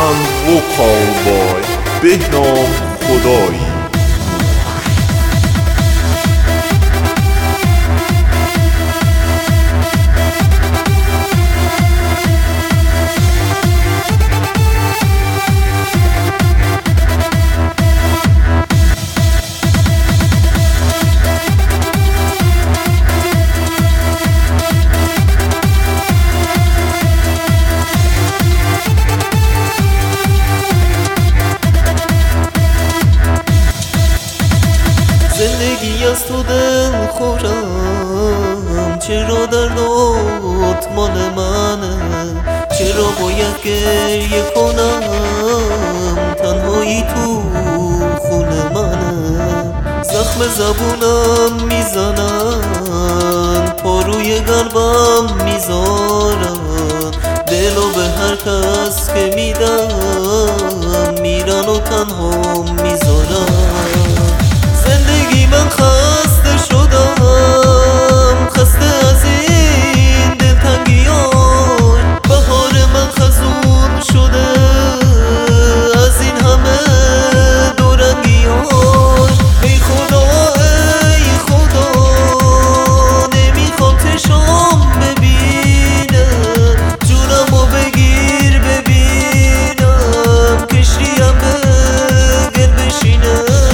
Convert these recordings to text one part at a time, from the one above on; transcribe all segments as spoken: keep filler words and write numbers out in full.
and vocal boy بهنام خدایی. زندگی از تو دل خورم، چرا دردات مال منه، چرا باید گریه کنم، تنهایی تو خون منه. زخم زبونم میزنن، پا روی قلبم میذارن، دلو به هر کس که میدم میرن و تنها میذارن. زندگی من خسته شدم، خسته از این دلتنگیان، بهار من خزون شده از این همه دورنگیان. ای خدا ای خدا نمیخوام چشام ببینه، جونمو بگیر ببینم کشتیم به گل بشینه.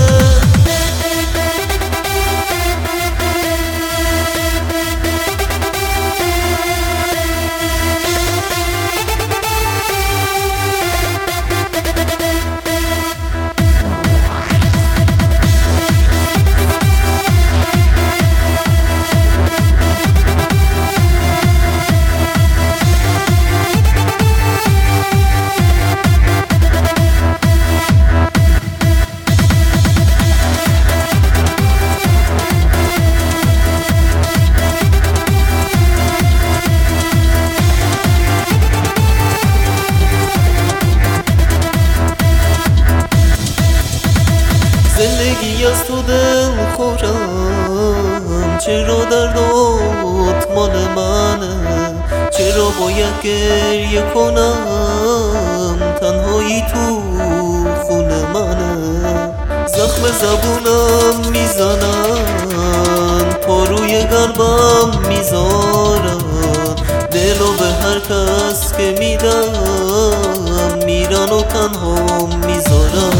زندگی از تو دل خورم، چرا دردات مال منه، چرا باید گریه کنم، تنهایی تو خون منه. زخم زبونم میزنن، پا روی قلبم میذارن، دلو به هر کس که میدم میرن و تنها میذارن.